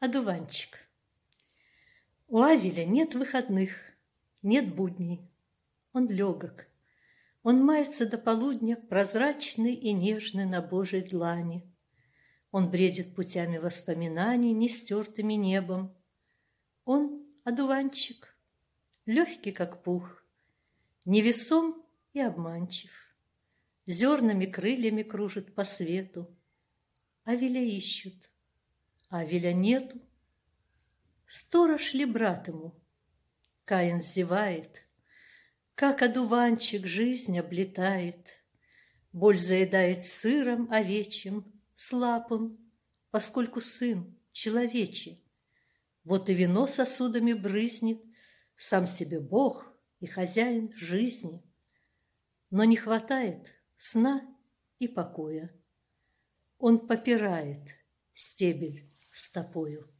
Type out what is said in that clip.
Одуванчик. У Авеля нет выходных, нет будней. Он легок. Он мается до полудня, прозрачный и нежный на Божьей длани. Он бредит путями воспоминаний, нестертыми небом. Он одуванчик, легкий, как пух, невесом и обманчив. Зернами, крыльями кружит по свету. Авеля ищут, Авеля нету. Сторож ли брат ему? Каин зевает. Как одуванчик жизнь облетает. Боль заедает сыром овечьим. Слаб он, поскольку сын человечий. Вот и вино сосудами брызнет, сам себе Бог и хозяин жизни. Но не хватает сна и покоя. Он попирает стебель стопою.